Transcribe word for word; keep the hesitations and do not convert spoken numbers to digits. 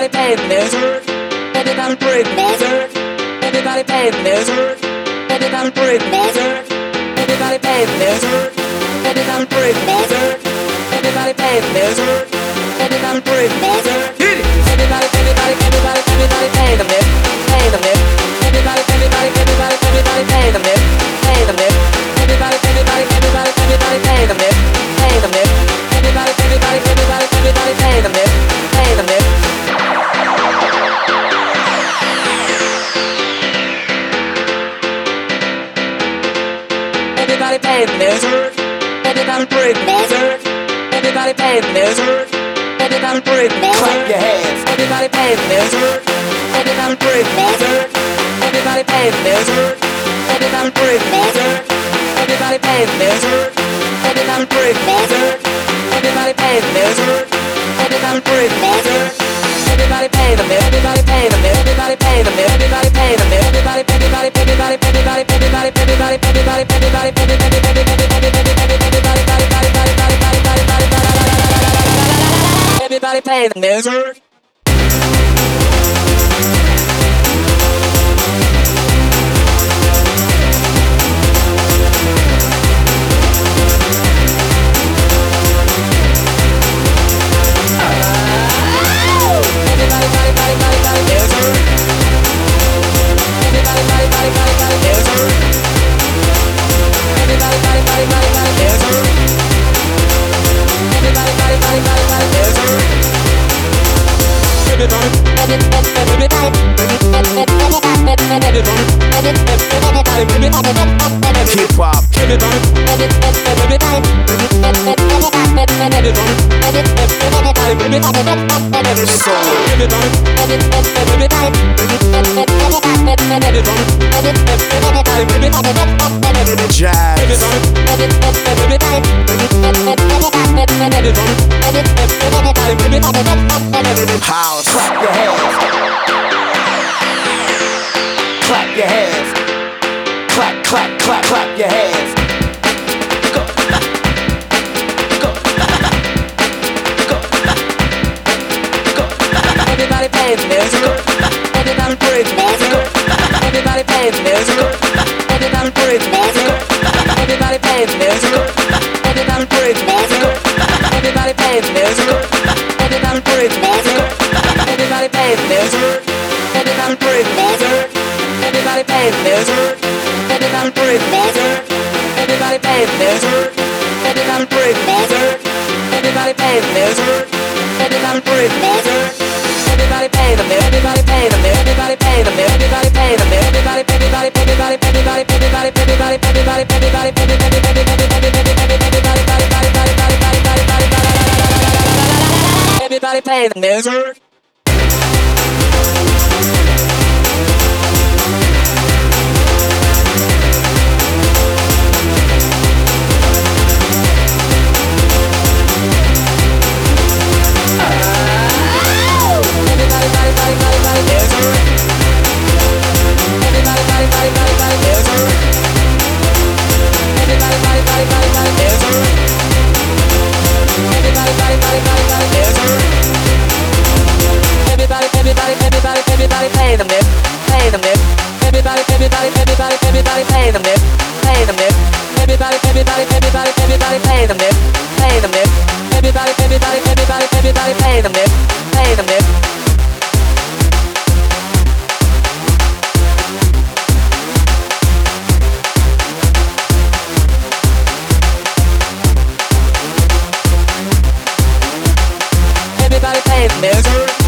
Everybody pay the bills. Everybody breathe the bills. Everybody pay the bills. Everybody breathe the bills. Everybody pay the bills. Everybody breathe the bills. Everybody pay the bills. Everybody breathe the bills. Hit it. Everybody, everybody, everybody, everybody pay the bill. Pay the bill. Everybody, everybody, everybody, everybody pay the bill. Pay the bill. Everybody, everybody, everybody, everybody pay the bill. Pay the bill. Everybody, everybody, everybody, everybody pay the bill. Pay the bill. Everybody pay the bills. Everybody breathe the bills. Everybody pay the bills. Everybody breathe the bills. Clap your hands. Everybody pay the bills. Everybody breathe the bills. Everybody pay the bills. Everybody breathe the bills. Everybody pay the bills. Everybody breathe the bills. Everybody pay the bills. Everybody breathe the bills. Everybody pay the bill. Everybody pay the bill. Everybody pay the bill. Everybody pay the bill. Everybody, everybody, everybody, everybody, everybody, everybody, everybody, everybody, everybody, everybody pay the bills. Hip hop. Jazz. House. Clap your hands. Clap your hands. Clap, clap, clap, clap your hands. Go. Go. Go. Go. Everybody pay the bills. Everybody breathe the bills. Everybody pay the bills. Everybody breathe the bills. Everybody pay the bills. Everybody breathe the bills. Everybody pay the bills. Everybody breathe the bills. Everybody pay the bills. Everybody breathe the bills. Everybody pay the bills. Everybody breathe the bills. Everybody pay the bills. Everybody breathe the bills. Everybody pay the bills. Everybody breathe the bills. Everybody pay the bill. Everybody pay the bill. Everybody pay the bill. Everybody pay the bill. Everybody, everybody, everybody, everybody, everybody, everybody, everybody, everybody, everybody pay the bills. Everybody pay the bill, pay the bill. Everybody, everybody, everybody, everybody pay the bill, pay the bill. Everybody, everybody, everybody, everybody pay the bill, pay the bill. Everybody, everybody, everybody, everybody pay the bill, pay the bill. Everybody pay the bills.